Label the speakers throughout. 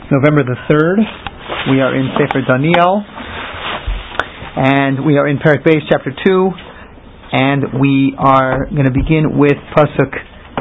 Speaker 1: November the 3rd. We are in Sefer Daniel, and we are in Perek Beis, chapter 2, and we are going to begin with Pasuk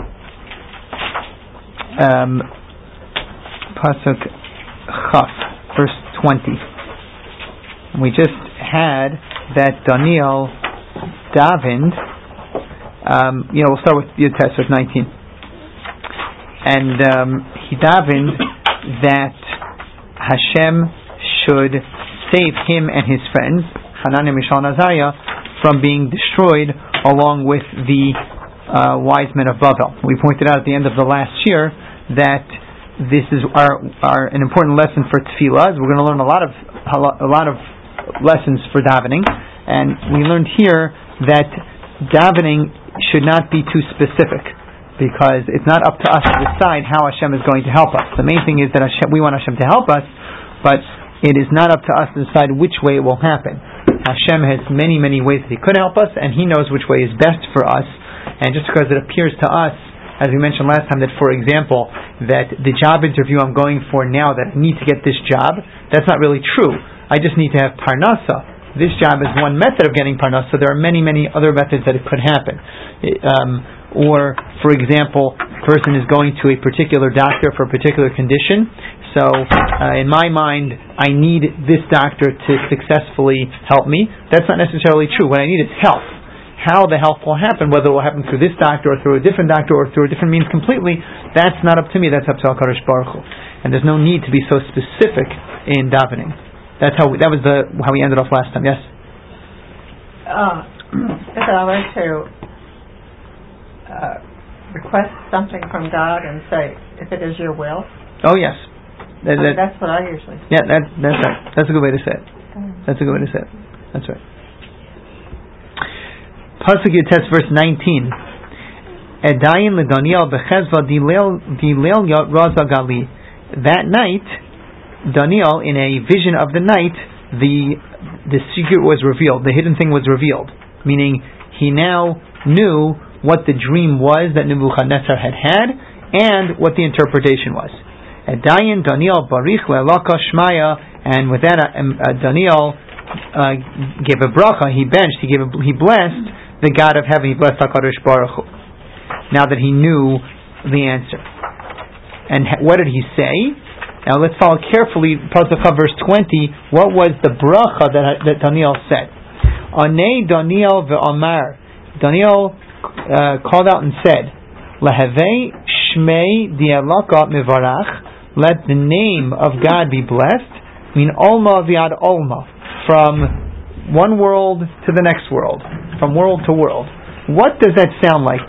Speaker 1: Chaf, verse 20. And we just had that Daniel davened. We'll start with Yud Tes, verse 19. And he davened that Hashem should save him and his friends, Hananiah, Mishael, and Azariah, from being destroyed along with the wise men of Babel. We pointed out at the end of the last year that this is an important lesson for tefillah. We're going to learn a lot of lessons for davening, and we learned here that davening should not be too specific, because it's not up to us to decide how Hashem is going to help us. The main thing is that we want Hashem to help us, but it is not up to us to decide which way it will happen. Hashem has many, many ways that He could help us, and He knows which way is best for us. And just because it appears to us, as we mentioned last time, that, for example, that the job interview I'm going for now, that I need to get this job, that's not really true. I just need to have parnasa. This job is one method of getting parnasa. There are many, many other methods that it could happen. Or, for example, a person is going to a particular doctor for a particular condition. So, in my mind, I need this doctor to successfully help me. That's not necessarily true. What I need is help. How the help will happen, whether it will happen through this doctor or through a different doctor or through a different means completely, that's not up to me. That's up to HaKadosh Baruch Hu. And there's no need to be so specific in davening. That was how we ended off last time. Yes?
Speaker 2: If I were to request something from God and say, if it is your will.
Speaker 1: Oh, yes.
Speaker 2: That's what I usually say.
Speaker 1: Yeah, that's right. That's a good way to say it. That's a good way to say it. That's right. Pasuk Yud Tes, verse 19. Edayin leDaniel bechezva dilel raza gali. That night, Daniel, in a vision of the night, the secret was revealed. The hidden thing was revealed. Meaning, he now knew what the dream was that Nebuchadnezzar had and what the interpretation was. Edayin Daniel barich le'elaka shmaya, and with that Daniel gave a bracha. He blessed the God of heaven. He blessed HaKadosh Baruch Hu. Now that he knew the answer, and what did he say? Now let's follow carefully Pasuk verse 20. What was the bracha that Daniel said? Anei Daniel ve'amar. Daniel called out and said, Lahevei shmei di'elaka mivarach. Let the name of God be blessed. I mean, Olma viad Olma. From one world to the next world. From world to world. What does that sound like?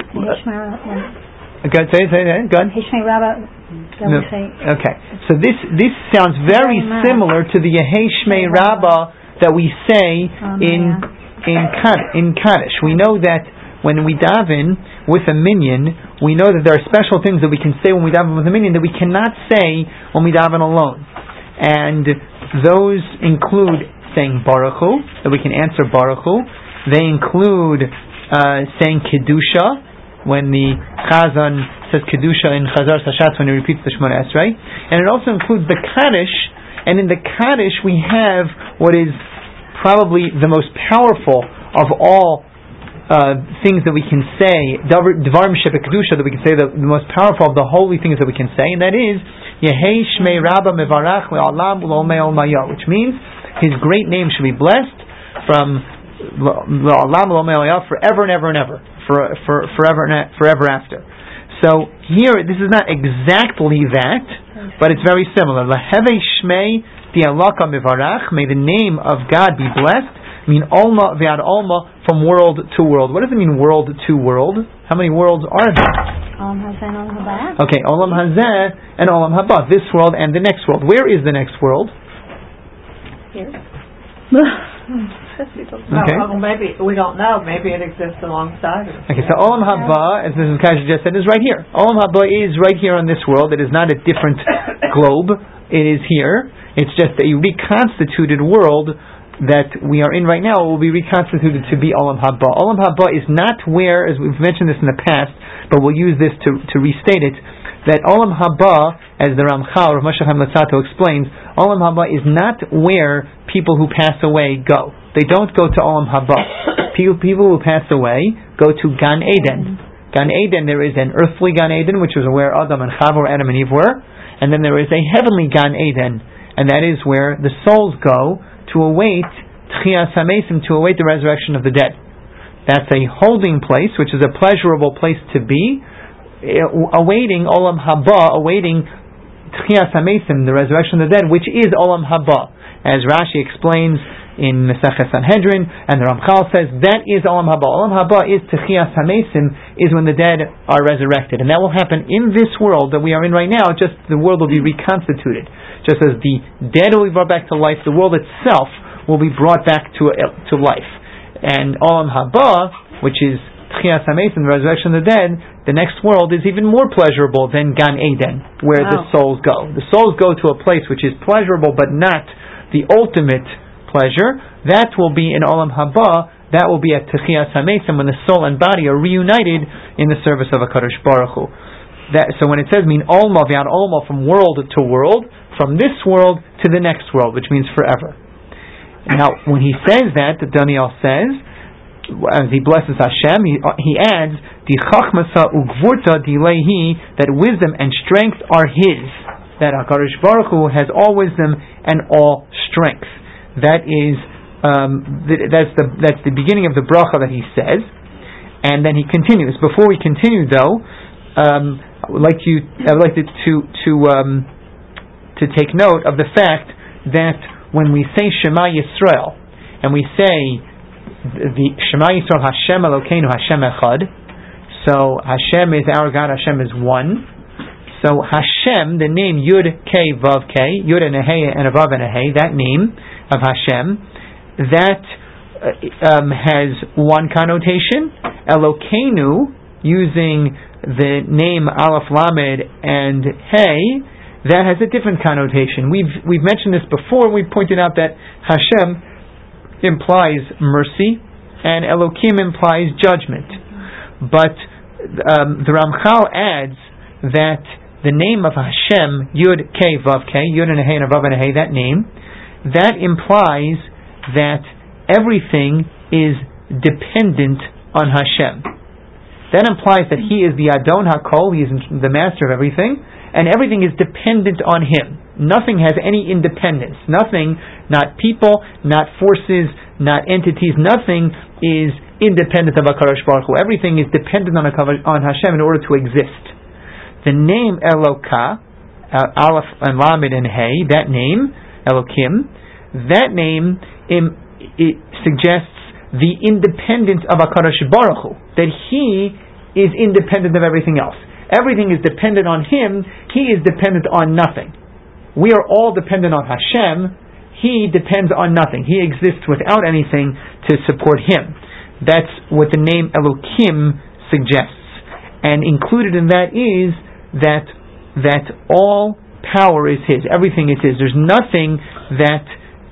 Speaker 1: Good. Say that. Good. No. Okay. So this sounds very similar to the Yehei Shmei Rabbah that we say in Kaddish. We know that when we daven with a minyan, we know that there are special things that we can say when we daven with a minyan that we cannot say when we daven alone. And those include saying Baruch Hu, that we can answer Baruch Hu. They include saying Kedusha, when the Chazan says Kedusha in Chazar Sashatz, when he repeats the Shemona Esrei. And it also includes the Kaddish, and in the Kaddish we have what is probably the most powerful of all things that we can say, Dvarim Shebek Kedusha, that we can say, the most powerful of the holy things that we can say, and that is Yehei Shmei Rabbah Mevarach Le'alam U'Lomei Olmaya, which means His great name should be blessed from Le'alam U'Lomei Olmaya, forever and ever and ever, forever after. So here, this is not exactly that, but it's very similar. Lahevei Shmei Di'elaka Mevarach, may the name of God be blessed. I mean, Olma viad Olma, from world to world. What does it mean, world to world? How many worlds are there?
Speaker 3: Olam Hazeh and Olam Haba.
Speaker 1: Okay, Olam Hazeh and Olam Haba. This world and the next world. Where is the next world?
Speaker 3: Here.
Speaker 1: Okay.
Speaker 2: Well, maybe we don't know. Maybe it exists alongside us.
Speaker 1: Okay, so Olam Haba, as Mrs. Kasha just said, is right here. Olam Haba is right here on this world. It is not a different globe. It is here. It's just a reconstituted world that we are in right now will be reconstituted to be Olam Haba. Olam Haba is not where, as we've mentioned this in the past, but we'll use this to restate it, that Olam Haba, as the Ramchal, Rav Moshe Chaim Luzzatto explains, Olam Haba is not where people who pass away go. They don't go to Olam Haba. People who pass away go to Gan Eden. Gan Eden, there is an earthly Gan Eden, which is where Adam and Chava, or Adam and Eve were, and then there is a heavenly Gan Eden, and that is where the souls go to await Tchias HaMesim, to await the resurrection of the dead. That's a holding place, which is a pleasurable place to be, awaiting Olam Haba, awaiting Tchias HaMesim, the resurrection of the dead, which is Olam Haba. As Rashi explains in Mesechus Sanhedrin, and the Ramchal says, that is Olam Haba. Olam Haba is Tchias HaMesim, is when the dead are resurrected. And that will happen in this world that we are in right now, just the world will be reconstituted. Just as the dead will be brought back to life, the world itself will be brought back to life. And Olam Haba, which is Tchias HaMesim, the resurrection of the dead, the next world is even more pleasurable than Gan Eden, where the souls go. The souls go to a place which is pleasurable but not the ultimate pleasure. That will be in Olam Haba. That will be at Tchias HaMesim, when the soul and body are reunited in the service of HaKadosh Baruch Hu. So when it says min olma v'ad olma, from world to world, from this world to the next world, which means forever. Now, when he says that, Daniel says, as he blesses Hashem, he adds, Di chachmasa ugvurta dilehi, that wisdom and strength are his. That HaKadosh Baruch Hu has all wisdom and all strength. That is, that's the beginning of the bracha that he says, and then he continues. Before we continue, though, I would like to take note of the fact that when we say Shema Yisrael, and we say the Shema Yisrael Hashem Elokeinu Hashem Echad, so Hashem is our God, Hashem is one. So Hashem, the name Yud Kei Vav Kei, Yud and a Hey and a Vav and a Hey, that name of Hashem, that has one connotation. Elokeinu, using the name Aleph Lamed and Hey, that has a different connotation. We've mentioned this before. We pointed out that Hashem implies mercy and Elokim implies judgment. But the Ramchal adds that the name of Hashem, Yud Kei Vav Kei, Yud and a Hey and a Vav and a Hey, that name, that implies that everything is dependent on Hashem. That implies that He is the Adon HaKol, He is the master of everything, and everything is dependent on Him. Nothing has any independence. Nothing, not people, not forces, not entities, nothing is independent of HaKadosh Baruch Hu. Everything is dependent on Hashem in order to exist. The name Elokah, Aleph and Lamed and Hey, that name, Elokim, that name it suggests the independence of HaKadosh Baruch Hu, that He is independent of everything else. Everything is dependent on Him, He is dependent on nothing. We are all dependent on Hashem, He depends on nothing. He exists without anything to support Him. That's what the name Elokim suggests. And included in that is that all power is His. Everything is His. There's nothing that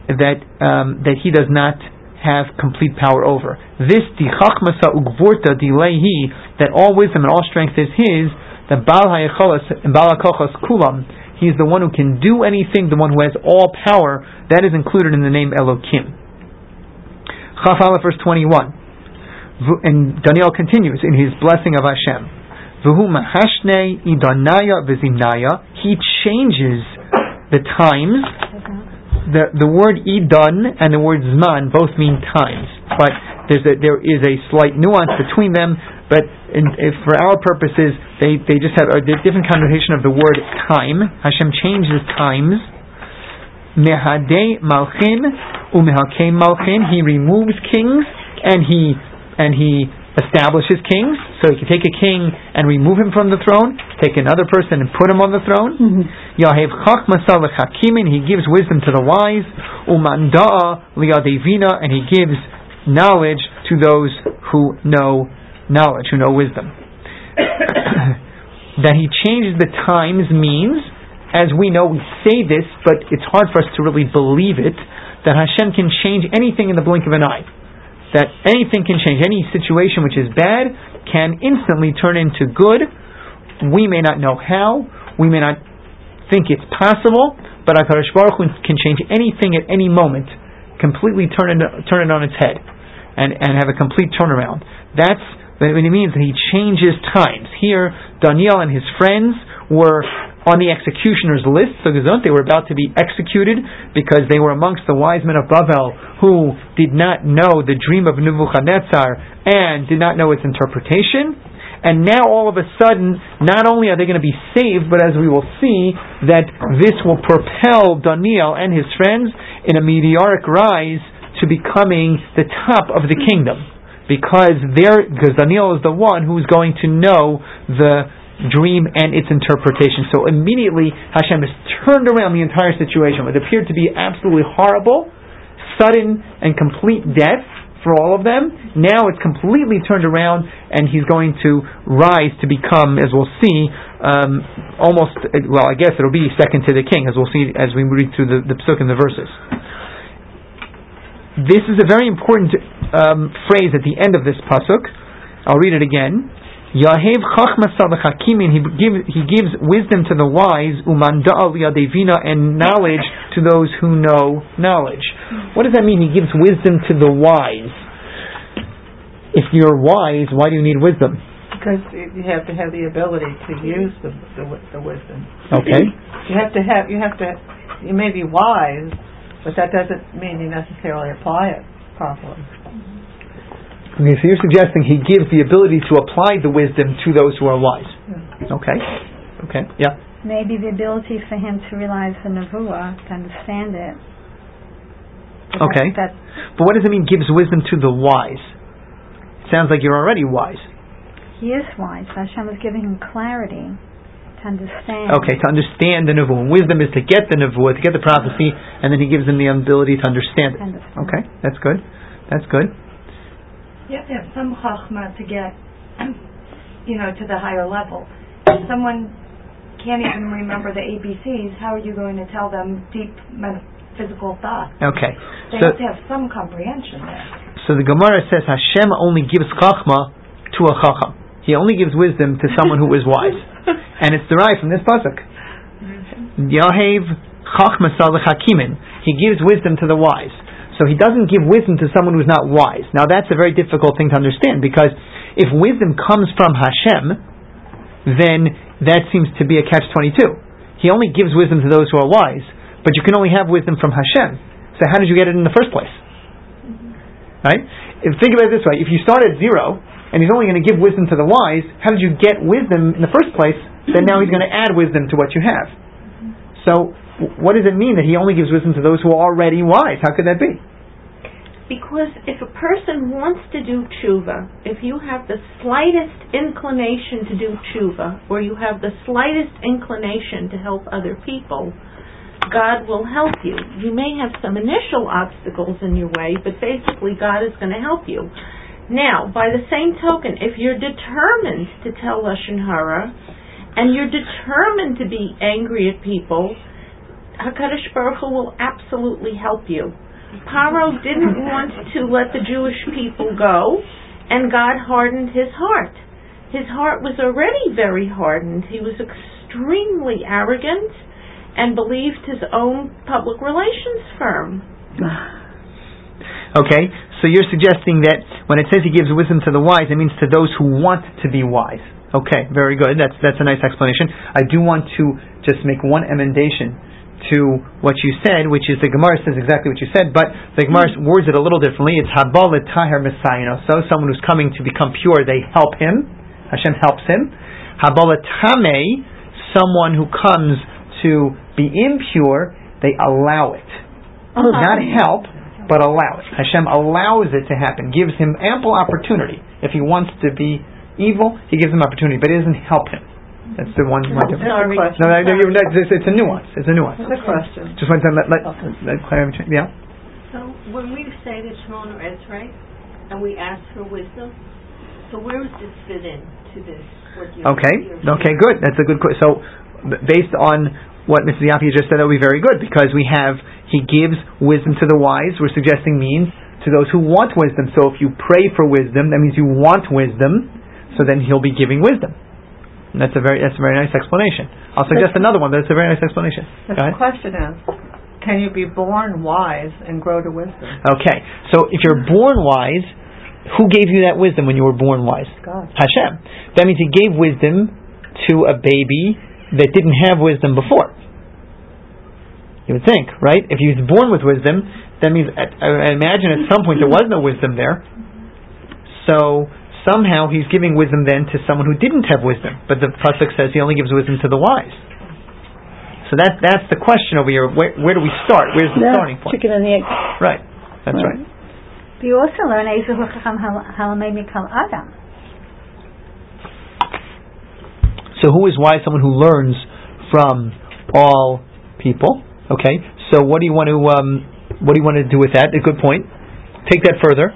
Speaker 1: He does not have complete power over. This di chachmasa ugvurta dilehi, that all wisdom and all strength is His. The Baal hayecholos and Baal hakochos kulam. He is the one who can do anything, the one who has all power. That is included in the name Elokim. Chaf Aleph, verse 21. And Daniel continues in his blessing of Hashem. V'hu mahashne idanaya v'zimnaya. He changes the times. The word idan and the word zman both mean times, but there is a slight nuance between them. But for our purposes, they just have a different connotation of the word time. Hashem changes times. Mehadei malchin umehakei malchin. He removes kings and he establishes kings. So you can take a king and remove him from the throne, take another person and put him on the throne. Yahev chachmasa lechakimin. He gives wisdom to the wise. Umanda'a liadevina. And he gives knowledge to those who know knowledge, who know wisdom. That He changes the times means, as we know, we say this, but it's hard for us to really believe it, that Hashem can change anything in the blink of an eye. That anything can change. Any situation which is bad can instantly turn into good. We may not know how. We may not think it's possible, but HaKadosh Baruch Hu can change anything at any moment, completely turn it on its head, and have a complete turnaround. That's what it means that he changes times. Here, Daniel and his friends were on the executioner's list, so they were about to be executed because they were amongst the wise men of Bavel who did not know the dream of Nebuchadnezzar and did not know its interpretation. And now all of a sudden, not only are they going to be saved, but as we will see, that this will propel Daniel and his friends in a meteoric rise to becoming the top of the kingdom. Because Daniel is the one who's going to know the dream and its interpretation. So immediately Hashem has turned around the entire situation. What appeared to be absolutely horrible, sudden and complete death for all of them, now it's completely turned around, and he's going to rise to become, as we'll see, almost, well, I guess it'll be second to the king, as we'll see as we read through the Psuk and the verses. This is a very important phrase at the end of this pasuk. I'll read it again. Yahev chachmas l'chakimin. He gives wisdom to the wise, umanda'al yadevina, and knowledge to those who know knowledge. What does that mean? He gives wisdom to the wise. If you're wise, why do you need wisdom?
Speaker 2: Because you have to have the ability to use the wisdom.
Speaker 1: Okay.
Speaker 2: You may be wise, but that doesn't mean you necessarily apply it properly.
Speaker 1: Okay, so you're suggesting he gives the ability to apply the wisdom to those who are wise.
Speaker 2: Yeah.
Speaker 1: Okay, yeah.
Speaker 3: Maybe the ability for him to realize the nevuah, to understand it.
Speaker 1: Okay. But what does it mean, gives wisdom to the wise? It sounds like you're already wise.
Speaker 3: He is wise. Hashem is giving him clarity to understand.
Speaker 1: Okay, to understand the nevuah. Wisdom is to get the nevuah, to get the prophecy, and then he gives them the ability to understand it. Okay, that's good. That's good.
Speaker 4: You have to have some chachma to get, to the higher level. If someone can't even remember the ABCs, how are you going to tell them deep metaphysical thoughts?
Speaker 1: Okay.
Speaker 4: They have to have some comprehension there.
Speaker 1: So the Gemara says Hashem only gives chachma to a chacham. He only gives wisdom to someone who is wise. And it's derived from this pasuk. Yahev chachma l'chakimin. He gives wisdom to the wise. So he doesn't give wisdom to someone who's not wise. Now that's a very difficult thing to understand, because if wisdom comes from Hashem, then that seems to be a catch-22. He only gives wisdom to those who are wise, but you can only have wisdom from Hashem. So how did you get it in the first place? Right? Think about it this way. If you start at zero, and he's only going to give wisdom to the wise, how did you get wisdom in the first place? Then now he's going to add wisdom to what you have. So what does it mean that he only gives wisdom to those who are already wise? How could that be?
Speaker 5: Because if a person wants to do tshuva, if you have the slightest inclination to do tshuva, or you have the slightest inclination to help other people, God will help you. You may have some initial obstacles in your way, but basically God is going to help you. Now, by the same token, if you're determined to tell Lashon Hara, and you're determined to be angry at people, HaKadosh Baruch Hu will absolutely help you. Paro didn't want to let the Jewish people go, and God hardened his heart. His heart was already very hardened. He was extremely arrogant and believed his own public relations firm.
Speaker 1: Okay, so you're suggesting that when it says he gives wisdom to the wise, it means to those who want to be wise. Okay, very good. That's a nice explanation. I do want to just make one emendation to what you said, which is the Gemara says exactly what you said, but the Gemara words it a little differently. It's Habal Taher Messiah. So someone who's coming to become pure, they help him. Hashem helps him. Habal Tameh, someone who comes to be impure, they allow it. Not help, but allow it. Hashem allows it to happen, gives him ample opportunity. If he wants to be evil, he gives him opportunity, but it doesn't help him. That's the one difference.
Speaker 2: Sorry.
Speaker 1: No, it's a nuance. It's a nuance.
Speaker 2: It's a question.
Speaker 1: Just one time, let clarify. Yeah.
Speaker 6: So when we say the Shemona Esrei and we ask for wisdom, so where does this fit in to this?
Speaker 1: Okay, good. That's a good question. So based on what Mrs. Yaffe just said, that would be very good, because we have He gives wisdom to the wise, we're suggesting means to those who want wisdom. So if you pray for wisdom, that means you want wisdom, so then He'll be giving wisdom. And that's a very nice explanation. I'll suggest another one, but it's a very nice explanation.
Speaker 2: The question is, can you be born wise and grow to wisdom?
Speaker 1: Okay, so if you're born wise, who gave you that wisdom when you were born wise?
Speaker 2: God.
Speaker 1: Hashem. That means He gave wisdom to a baby that didn't have wisdom before. You would think, right? If he was born with wisdom, that means, I imagine at some point there was no wisdom there. So somehow He's giving wisdom then to someone who didn't have wisdom. But the pasuk says He only gives wisdom to the wise. So that's the question over here. Where do we start? Where's the starting point?
Speaker 7: Chicken and the egg.
Speaker 1: Right. That's right.
Speaker 3: You also learn Ezehu Chacham Halamei Mikal Adam.
Speaker 1: So who is wise? Someone who learns from all people. Okay. So what do you want to do with that? A good point. Take that further.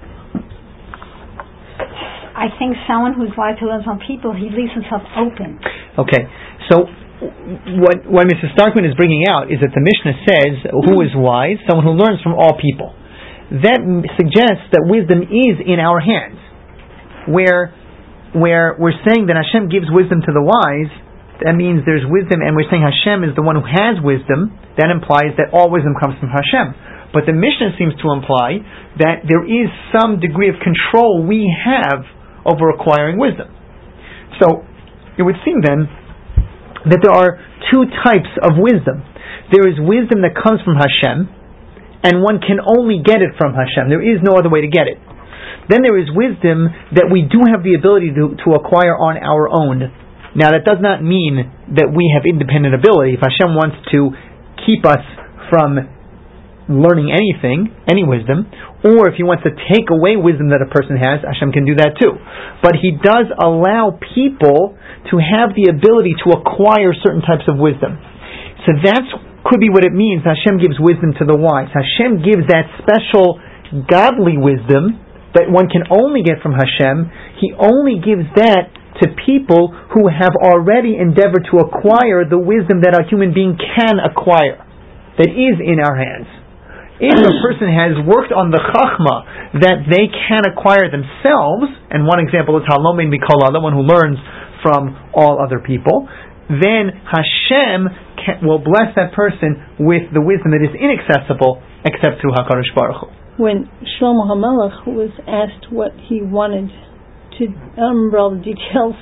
Speaker 3: I think someone who's wise who learns from people, he leaves himself open.
Speaker 1: Okay, so what Mrs. Starkman is bringing out is that the Mishnah says, who is wise? Someone who learns from all people. That suggests that wisdom is in our hands. Where we're saying that Hashem gives wisdom to the wise, that means there's wisdom, and we're saying Hashem is the one who has wisdom. That implies that all wisdom comes from Hashem. But the Mishnah seems to imply that there is some degree of control we have over acquiring wisdom. So it would seem then that there are two types of wisdom. There is wisdom that comes from Hashem, and one can only get it from Hashem. There is no other way to get it. Then there is wisdom that we do have the ability to acquire on our own. Now that does not mean that we have independent ability. If Hashem wants to keep us from learning anything, any wisdom, or if He wants to take away wisdom that a person has, Hashem can do that too. But He does allow people to have the ability to acquire certain types of wisdom. So that could be what it means. Hashem gives wisdom to the wise. Hashem gives that special godly wisdom that one can only get from Hashem. He only gives that to people who have already endeavored to acquire the wisdom that a human being can acquire, that is in our hands. If a person has worked on the chachma that they can acquire themselves, and one example is Halomin Mikol Adam, one who learns from all other people, then Hashem will bless that person with the wisdom that is inaccessible except through HaKadosh Baruch Hu.
Speaker 7: When Shlomo HaMelech was asked what he wanted to, I don't remember all the details,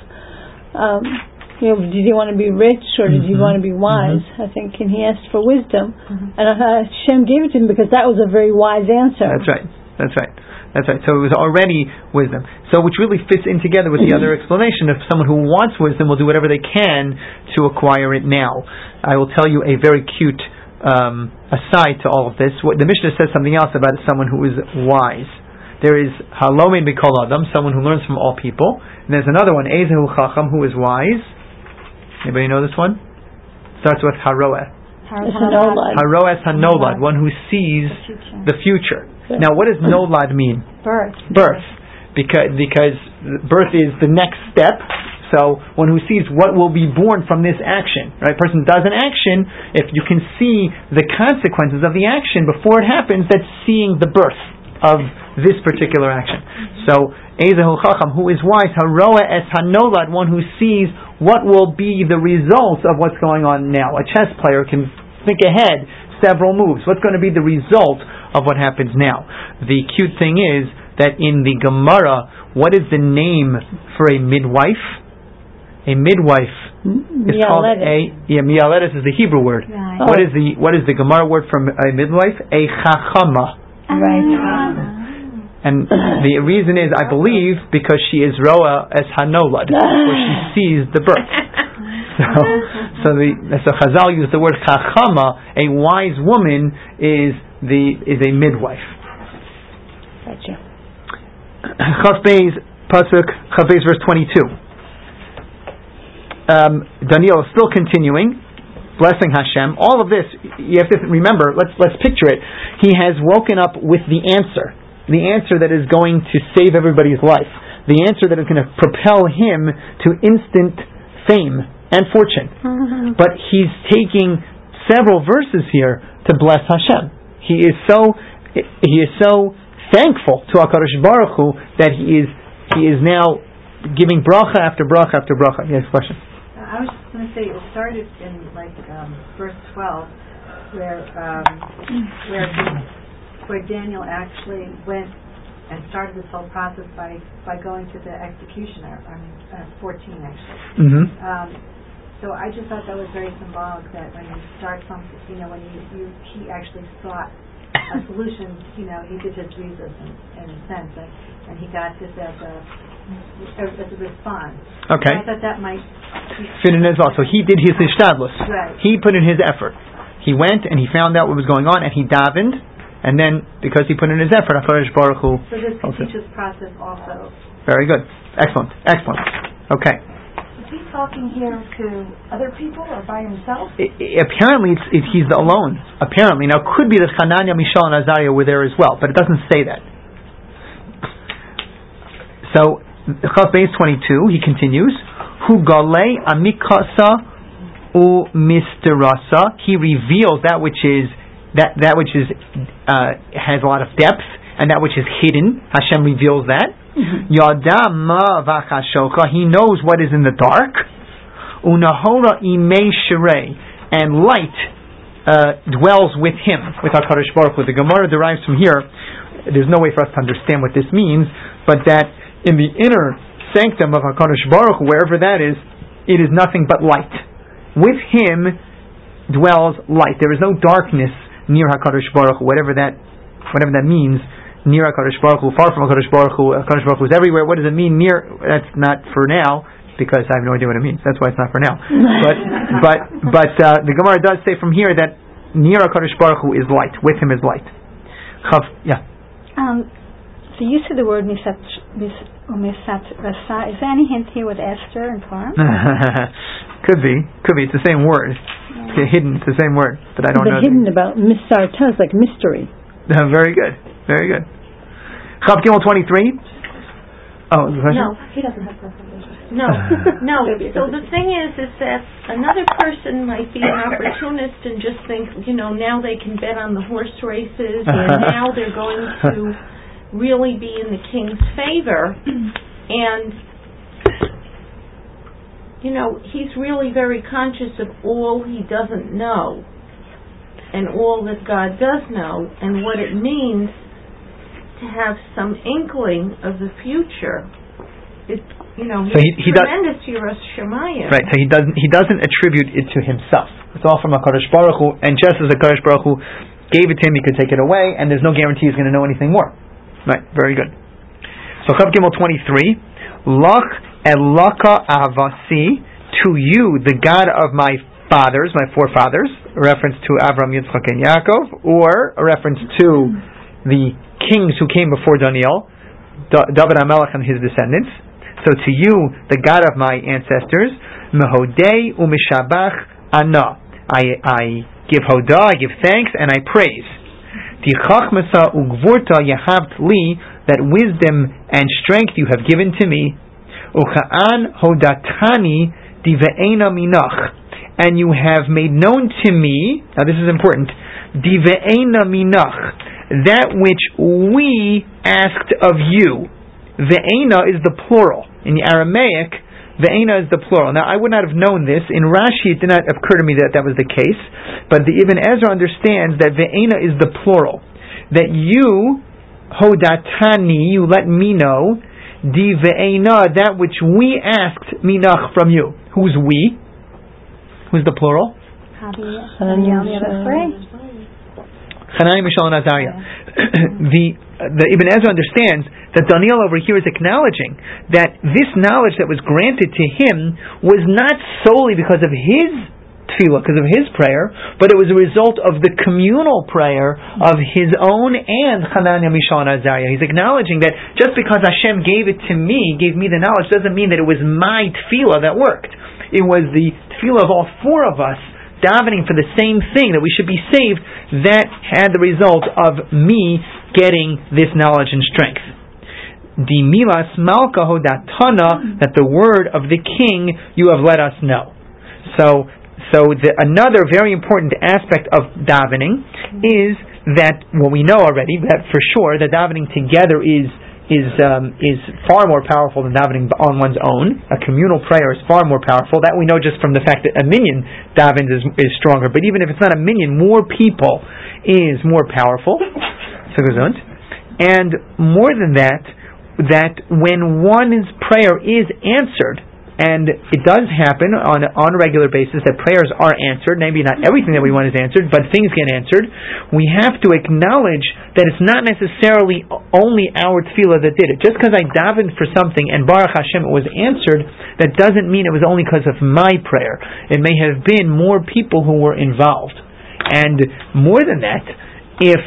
Speaker 7: did he want to be rich or did he want to be wise? I think, and he asked for wisdom, and Hashem gave it to him because that was a very wise answer.
Speaker 1: That's right. So it was already wisdom. So which really fits in together with the other explanation of someone who wants wisdom will do whatever they can to acquire it now. I will tell you a very cute aside to all of this. The Mishnah says something else about someone who is wise. There is Halomin B'Kol Adam, someone who learns from all people. And there's another one, Ezehu Chacham, who is wise. Anybody know this one? Starts with Haroeh. Haroeh Hanolad, one who sees the future. Now, what does Nolad mean?
Speaker 3: Birth.
Speaker 1: Because birth is the next step. So, one who sees what will be born from this action. Right? A person does an action, if you can see the consequences of the action before it happens, that's seeing the birth of this particular action. So, Ezehu Chacham, who is wise, Haroeh es Hanolad, one who sees what will be the results of what's going on now. A chess player can think ahead several moves. What's going to be the result of what happens now? The cute thing is that in the Gemara, what is the name for a midwife? A midwife is called mialedes is the Hebrew word.
Speaker 3: Right.
Speaker 1: What is the Gemara word for a midwife? A chachama.
Speaker 3: Right.
Speaker 1: And the reason is, I believe, because she is roa as hanolad, where she sees the birth. So Chazal used the word chachama. A wise woman is a midwife.
Speaker 7: Gotcha.
Speaker 1: Chaf Beis pasuk Chaf Beis verse 22. Daniel is still continuing, blessing Hashem. All of this, you have to remember. Let's picture it. He has woken up with the answer that is going to save everybody's life, the answer that is going to propel him to instant fame and fortune. But he's taking several verses here to bless Hashem. He is so thankful to HaKadosh Baruch Hu that he is now giving bracha after bracha after bracha. Yes, question.
Speaker 8: I was just going to say it started in verse 12, where Daniel actually went and started this whole process by going to the executioner. 14 actually.
Speaker 1: Mm-hmm.
Speaker 8: So I just thought that was very symbolic that when you start something, when he actually sought a solution, he did his research in a sense, and he got this as a response.
Speaker 1: Okay.
Speaker 8: And I thought that might
Speaker 1: fit in as well. So he did his hishtadlus.
Speaker 8: Right.
Speaker 1: He put in his effort. He went and he found out what was going on, and he davened, and then because he put in his effort, HaKadosh Baruch Hu.
Speaker 8: So this could teach us process also.
Speaker 1: Very good. Excellent. Okay.
Speaker 4: Is he talking here to other people or by himself?
Speaker 1: Apparently, he's alone. Apparently, now it could be that Hananiah, Mishael, and Azariah were there as well, but it doesn't say that. So, Chav Beis 22, he continues, Hu galei amikasa u misterasa. He reveals that which is has a lot of depth, and that which is hidden. Hashem reveals that. Yada ma v'chashoka. He knows what is in the dark. Unahora imei shirei, and light dwells with him, with HaKadosh Baruch Hu. The Gemara derives from here. There's no way for us to understand what this means, but that in the inner sanctum of HaKadosh Baruch Hu, wherever that is, it is nothing but light. With him dwells light. There is no darkness near HaKadosh Baruch Hu, whatever that means. Near HaKadosh Baruch Hu, far from HaKadosh Baruch Hu. HaKadosh Baruch Hu is everywhere. What does it mean near? That's not for now, because I have no idea what it means. That's why it's not for now. But the Gemara does say from here that near HaKadosh Baruch Hu is light. With him is light. Yeah.
Speaker 3: The use of the word misat rasa, is there any hint here with Esther and Purim?
Speaker 1: Could be. It's the same word. It's hidden. It's the same word, but I don't know.
Speaker 7: But hidden about misarta is like mystery.
Speaker 1: Very good. Chav Gimel 23. Oh, the question?
Speaker 5: No, he doesn't have preference. No. So the thing is that another person might be an opportunist and just think, now they can bet on the horse races, or now they're going to really be in the king's favor, and he's really very conscious of all he doesn't know and all that God does know, and what it means to have some inkling of the future. It's
Speaker 1: so he
Speaker 5: tremendous Yiras Shamayim.
Speaker 1: Right. So he doesn't attribute it to himself. It's all from HaKadosh Baruch Hu, and just as HaKadosh Baruch Hu gave it to him, he could take it away, and there's no guarantee he's going to know anything more. Right. Very good. So Chav Gimel 23. Lach elaka avasi, to you, the God of my fathers, my forefathers, a reference to Avram, Yitzchak, and Yaakov, or a reference to the kings who came before Daniel, David HaMelech and his descendants. So to you, the God of my ancestors, mehodei umishabach ana, I give hodah, I give thanks, and I praise. Tichachmasa ugvurta yahavt li, that wisdom and strength you have given to me. Ucha'an hodatani dive'ena minach, and you have made known to me, now this is important, dive'ena minach, that which we asked of you. Ve'ena is the plural. In the Aramaic, ve'ena is the plural. Now, I would not have known this. In Rashi, it did not occur to me that was the case. But the Ibn Ezra understands that ve'ena is the plural. That you, hodatani, you let me know, di ve'ena, that which we asked minach from you. Who's we? Who's the plural? Hananiah, Mishael, and Azariah. The Ibn Ezra understands that Daniel over here is acknowledging that this knowledge that was granted to him was not solely because of his tefillah, because of his prayer, but it was a result of the communal prayer of his own and Hananiah, Mishael, and Azariah. He's acknowledging that just because Hashem gave it to me, gave me the knowledge, doesn't mean that it was my tefillah that worked. It was the tefillah of all four of us davening for the same thing, that we should be saved, that had the result of me getting this knowledge and strength. Di milas malka hodatana, that the word of the king you have let us know. So So another very important aspect of davening is that, well, we know already that for sure that davening together is far more powerful than davening on one's own. A communal prayer is far more powerful. That we know just from the fact that a minyan davens is stronger. But even if it's not a minyan, more people is more powerful. And more than that, that when one's prayer is answered, and it does happen on a regular basis that prayers are answered, maybe not everything that we want is answered, but things get answered, we have to acknowledge that it's not necessarily only our tefillah that did it. Just because I davened for something and Baruch Hashem it was answered, that doesn't mean it was only because of my prayer. It may have been more people who were involved. And more than that, if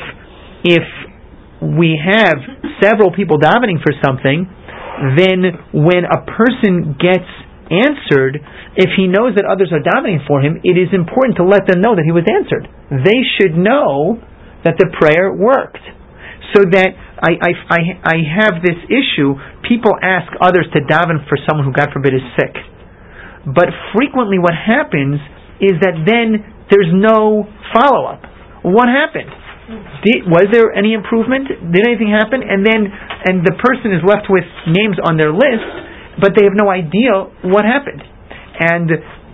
Speaker 1: we have several people davening for something, then when a person gets answered, if he knows that others are davening for him, it is important to let them know that he was answered. They should know that the prayer worked. So that I have this issue, people ask others to daven for someone who, God forbid, is sick. But frequently what happens is that then there's no follow-up. What happened? Was there any improvement? Did anything happen? And the person is left with names on their list, but they have no idea what happened. And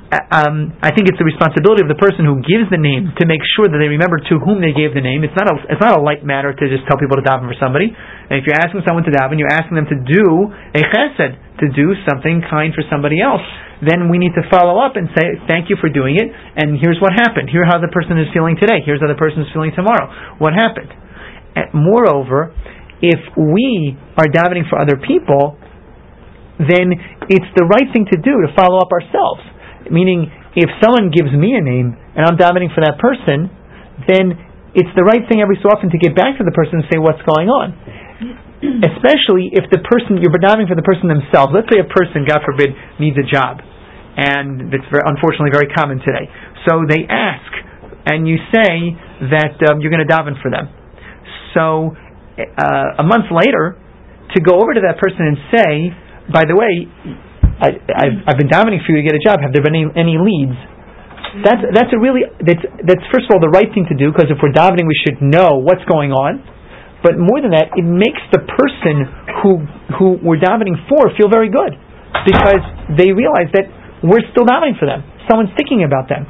Speaker 1: I think it's the responsibility of the person who gives the name to make sure that they remember to whom they gave the name. It's not a light matter to just tell people to daven for somebody. And if you're asking someone to daven, you're asking them to do a chesed, to do something kind for somebody else. Then we need to follow up and say, thank you for doing it, and here's what happened. Here's how the person is feeling today. Here's how the person is feeling tomorrow. What happened? And moreover, if we are davening for other people, then it's the right thing to do to follow up ourselves. Meaning, if someone gives me a name and I'm davening for that person, then it's the right thing every so often to get back to the person and say what's going on. Especially if the person, you're davening for the person themselves. Let's say a person, God forbid, needs a job. And that's unfortunately very common today. So they ask, and you say that you're going to daven for them. So a month later, to go over to that person and say, by the way, I've been davening for you to get a job. Have there been any leads? That's first of all the right thing to do, because if we're davening, we should know what's going on. But more than that, it makes the person who we're davening for feel very good, because they realize that we're still davening for them. Someone's thinking about them.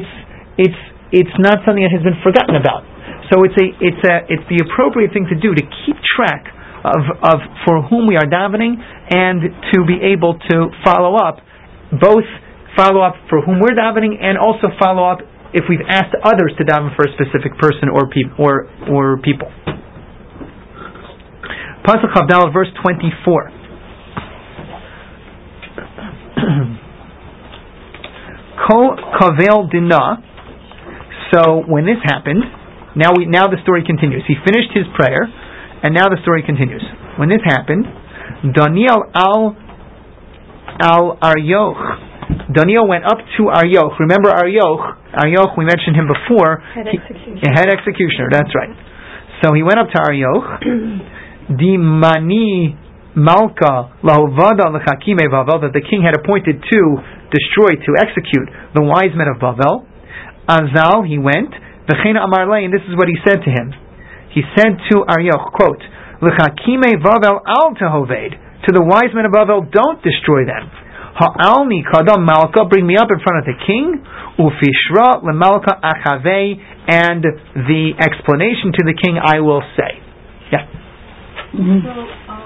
Speaker 1: It's not something that has been forgotten about. So it's the appropriate thing to do, to keep track of for whom we are davening, and to be able to follow up, both follow up for whom we're davening, and also follow up if we've asked others to daven for a specific person or people. Pasuk Chavdal, verse 24. Ko kavel dina. So when this happened, now the story continues. He finished his prayer, and now the story continues. When this happened, Daniel al Aryoch. Daniel went up to Aryoch. Remember Aryoch? Aryoch, we mentioned him before. Head executioner. That's right. So he went up to Aryoch. Di mani malka lahovada lechakime Bavel, that the king had appointed to destroy, to execute the wise men of Bavel. Azal, he went. V'chein amar lei, and this is what he said to him. He said to Aryoch, quote, Lechakime Bavel al tehoved, to the wise men of Bavel, don't destroy them. Ha'alni kadam malka, bring me up in front of the king. Ufishra lemalka achave, and the explanation to the king I will say. Yeah.
Speaker 6: Mm-hmm. So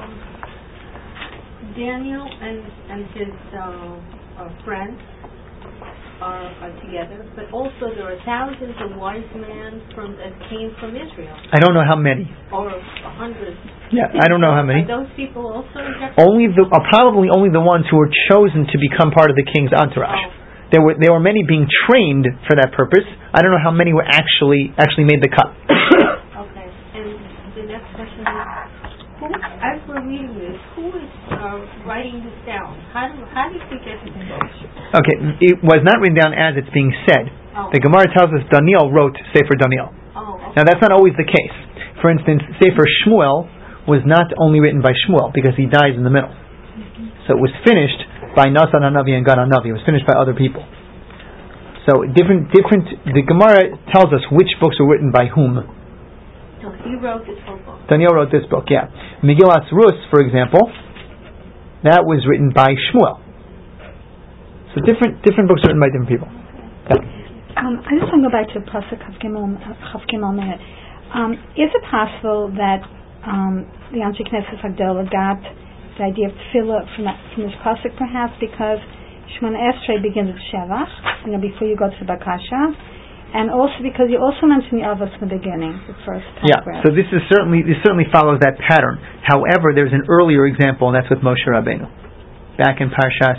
Speaker 6: Daniel and his friends are together, but also there are thousands of wise men that came from Israel.
Speaker 1: I don't know how many.
Speaker 6: Or hundreds.
Speaker 1: Yeah, I don't know how many.
Speaker 6: Are those people also
Speaker 1: probably only the ones who were chosen to become part of the king's entourage. Oh. There were many being trained for that purpose. I don't know how many were actually made the cut.
Speaker 6: Okay. And the next question is, as we're reading this, who is writing this down? How did we get to this?
Speaker 1: Okay, it was not written down as it's being said. Oh. The Gemara tells us Daniel wrote Sefer Daniel. Oh, okay. Now that's not always the case. For instance, Sefer Shmuel was not only written by Shmuel, because he dies in the middle. Mm-hmm. So it was finished by Natan HaNavi and Gad HaNavi. It was finished by other people. So different. The Gemara tells us which books were written by whom.
Speaker 6: So he wrote this whole book.
Speaker 1: Daniel wrote this book. Yeah, Megillat Rus, for example, that was written by Shmuel. So different books written by different people. Yeah.
Speaker 3: I just want to go back to Pasuk Chav Gimel a minute. Is it possible that the Anshe Knesset Hagdolah got the idea of tefillah from this pasuk, perhaps because Shemona Esrei begins with Shevach, before you go to the Bakasha, and also because you also mentioned the Avos in the beginning, the first paragraph.
Speaker 1: Yeah, so this certainly follows that pattern. However, there's an earlier example, and that's with Moshe Rabbeinu. Back in Parshas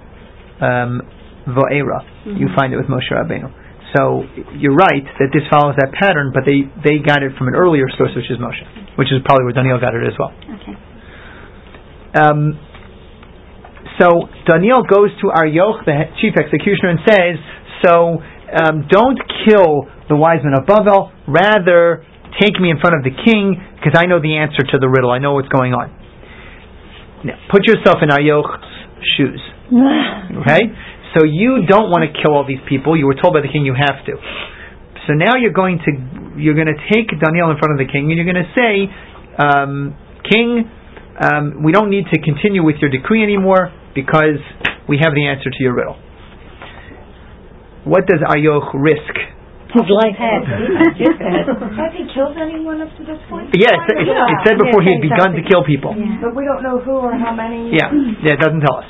Speaker 1: Va'era, you find it with Moshe Rabbeinu. So you're right that this follows that pattern, but they got it from an earlier source, which is Moshe, which is probably where Daniel got it as well.
Speaker 3: Okay.
Speaker 1: So Daniel goes to Arioch, the chief executioner, and says, don't kill the wise men of Bavel, rather take me in front of the king, because I know the answer to the riddle, I know what's going on. Now, put yourself in Arioch's shoes. Okay? So you don't want to kill all these people, you were told by the king you have to. So now you're going to take Daniel in front of the king, and you're going to say, King, we don't need to continue with your decree anymore because we have the answer to your riddle. What does Arioch risk?
Speaker 7: His life.
Speaker 4: Has he killed anyone up to this point?
Speaker 1: Yeah, it said before he had begun to kill people.
Speaker 3: Yeah.
Speaker 4: But we don't know who or how many.
Speaker 1: Yeah, it doesn't tell us.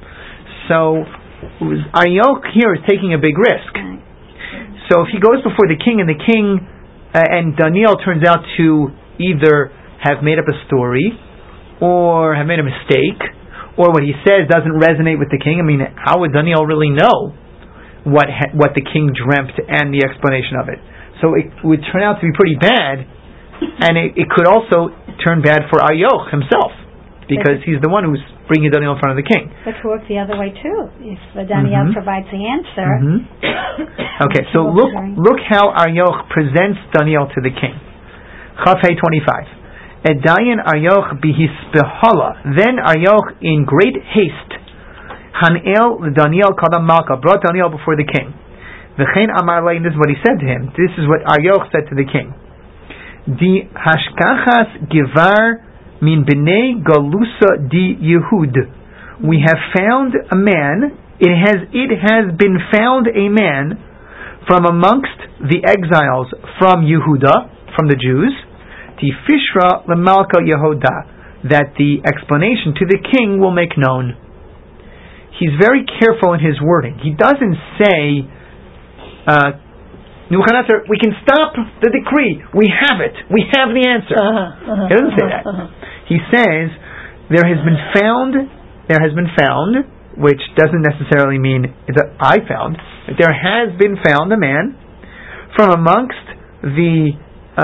Speaker 1: So Arioch here is taking a big risk. So if he goes before the king, and Daniel turns out to either have made up a story or have made a mistake, or what he says doesn't resonate with the king, how would Daniel really know what the king dreamt and the explanation of it? So it would turn out to be pretty bad, and it could also turn bad for Arioch himself, because he's the one who's bringing Daniel in front of the king.
Speaker 3: It could work the other way too. If Daniel provides the answer.
Speaker 1: Okay, so look how Arioch presents Daniel to the king. Chaf Hey 25. Edayin Arioch bihisbehala. Then Arioch, in great haste, Hanel Daniel Kadam Malka, brought Daniel before the king. V'chein Amar Lei, this is what he said to him. This is what Arioch said to the king. Di hashkachas givar min b'nei galusa di Yehud. We have found a man. It has been found a man from amongst the exiles from Yehuda, from the Jews. Tifishra lemalka Yehuda, that the explanation to the king will make known. He's very careful in his wording. He doesn't say, Nebuchadnezzar, we can stop the decree. We have it. We have the answer. He doesn't say that. He says, there has been found, which doesn't necessarily mean that I found. There has been found a man from amongst the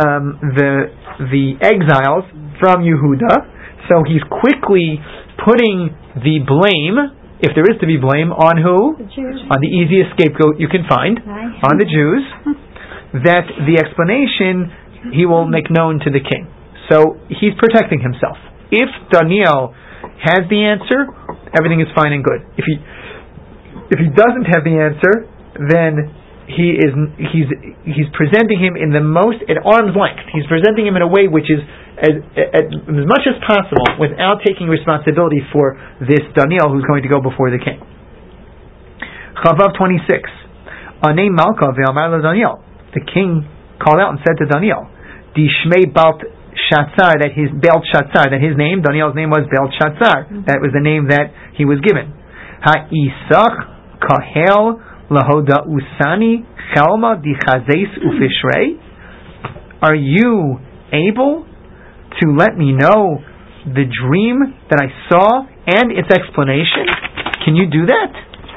Speaker 1: exiles from Yehuda. So he's quickly putting the blame, if there is to be blame, on who?
Speaker 3: The Jews.
Speaker 1: On the easiest scapegoat you can find, on the Jews, that the explanation he will make known to the king. So he's protecting himself. If Daniel has the answer, everything is fine and good. If he doesn't have the answer, then he's presenting him in the most at arm's length. He's presenting him in a way which is as much as possible without taking responsibility for this Daniel who's going to go before the king. Chavav 26. Anei Malka ve'amar Daniel. The king called out and said to Daniel, Dishmei Belteshazzar, that his name, Daniel's name was Belteshazzar. That was the name that he was given. Ha'isach kahel lahoda usani chelma dichazes ufishrei. Are you able to let me know the dream that I saw and its explanation? Can you do that?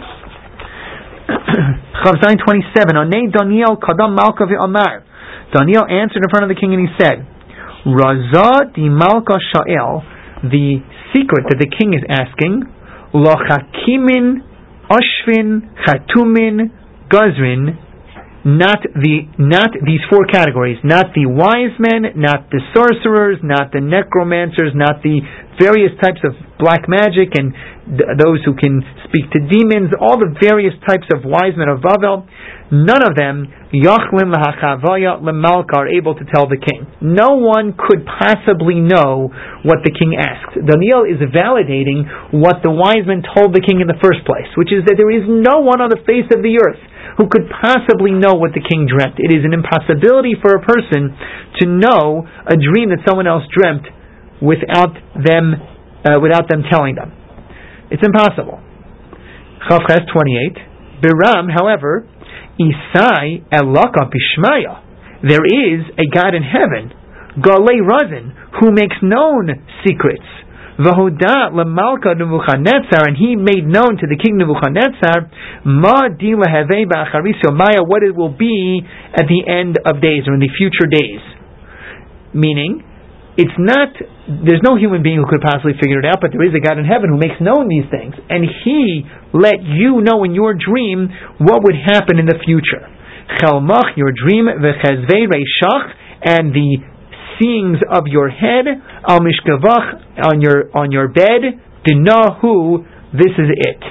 Speaker 1: Chavzayin 27. Anei Daniel kadam malka ve'amar. Daniel answered in front of the king and he said, Raza di malka sha'el, the secret that the king is asking, lo chakimin, ashvin, chatumin, gazrin, not these four categories, not the wise men, not the sorcerers, not the necromancers, not the various types of black magic and those who can speak to demons, all the various types of wise men of Bavel. None of them Yachlin lahachavaya lemalka are able to tell the king. No one could possibly know what the king asked. Daniel is validating what the wise men told the king in the first place, which is that there is no one on the face of the earth who could possibly know what the king dreamt. It is an impossibility for a person to know a dream that someone else dreamt without them telling them. It's impossible. Chavches 28. Biram, however, Isai Elaka Bishmaya. There is a God in heaven, Galei Razin, who makes known secrets. Vahoda Lamalka Nebuchadnezzar, and he made known to the king Nebuchadnezzar, Ma di lahevei ba'acharisio Maya, what it will be at the end of days, or in the future days. Meaning, there's no human being who could possibly figure it out, but there is a God in heaven who makes known these things, and He let you know in your dream what would happen in the future. Chelmach, your dream, v'chezvei reishach, and the seeings of your head, al mishkavach, on your bed, dinahu, this is it.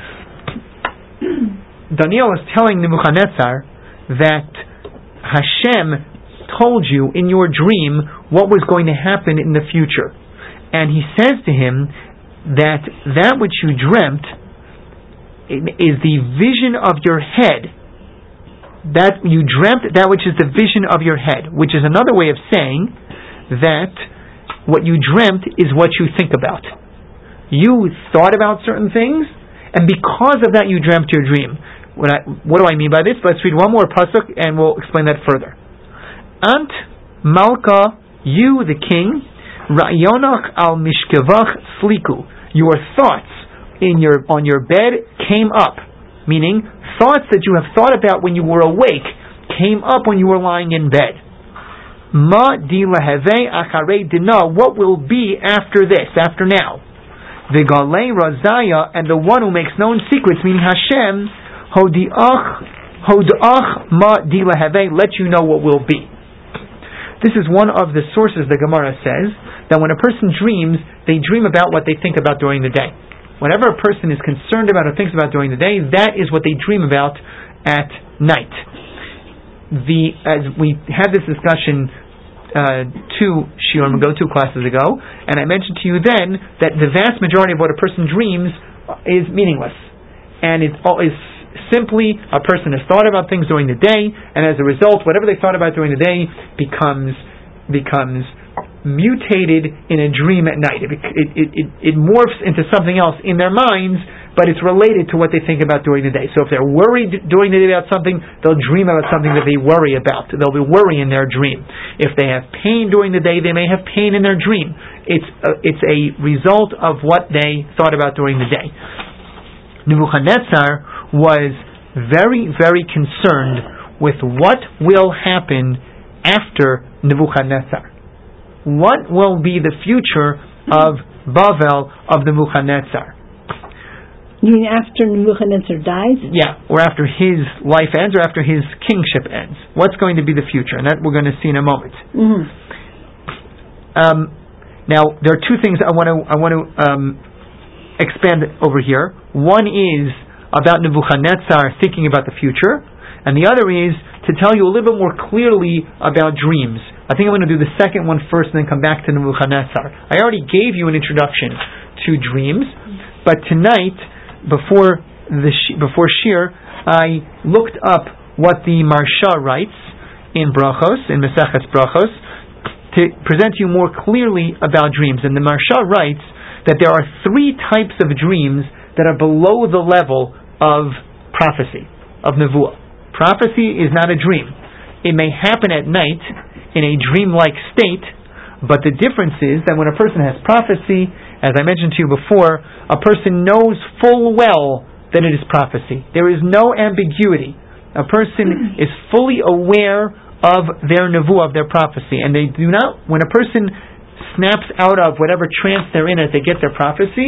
Speaker 1: Daniel is telling Nebuchadnezzar that Hashem told you in your dream what was going to happen in the future. And he says to him that which you dreamt is the vision of your head. That you dreamt that which is the vision of your head, which is another way of saying that what you dreamt is what you think about. You thought about certain things, and because of that you dreamt your dream. What do I mean by this? Let's read one more pasuk and we'll explain that further. Ant Malka, you the king, Ra'yonach al mishkevach sliku. Your thoughts on your bed came up, meaning thoughts that you have thought about when you were awake came up when you were lying in bed. Ma di lahevei acharei dina, what will be after this, after now? V'galei razaya, and the one who makes known secrets, meaning Hashem, hodach ma di lahevei, let you know what will be. This is one of the sources the Gemara says that when a person dreams, they dream about what they think about during the day. Whatever a person is concerned about or thinks about during the day, that is what they dream about at night. As we had this discussion 2 classes ago, and I mentioned to you then that the vast majority of what a person dreams is meaningless, and it is simply a person has thought about things during the day, and as a result, whatever they thought about during the day becomes mutated in a dream at night. It morphs into something else in their minds, but it's related to what they think about during the day. So if they're worried during the day about something, they'll dream about something that they worry about. There'll be worry in their dream. If they have pain during the day, they may have pain in their dream. It's a result of what they thought about during the day. Nebuchadnezzar was very, very concerned with what will happen after Nebuchadnezzar. What will be the future of Bavel, of Nebuchadnezzar?
Speaker 7: You mean after Nebuchadnezzar dies?
Speaker 1: Yeah, or after his life ends, or after his kingship ends. What's going to be the future? And that we're going to see in a moment.
Speaker 7: Mm-hmm.
Speaker 1: Now, there are two things I want to expand over here. One is about Nebuchadnezzar thinking about the future, and the other is to tell you a little bit more clearly about dreams. I think I'm going to do the second one first and then come back to Nebuchadnezzar. I already gave you an introduction to dreams, but tonight, before Shir, I looked up what the Marsha writes in Brachos, in Maseches Brachos, to present to you more clearly about dreams. And the Marsha writes that there are 3 types of dreams that are below the level of prophecy, of Nevuah. Prophecy is not a dream. It may happen at night in a dream-like state, but the difference is that when a person has prophecy, as I mentioned to you before, a person knows full well that it is prophecy. There is no ambiguity. A person is fully aware of their nevuah, of their prophecy, and they do not, when a person snaps out of whatever trance they're in as they get their prophecy,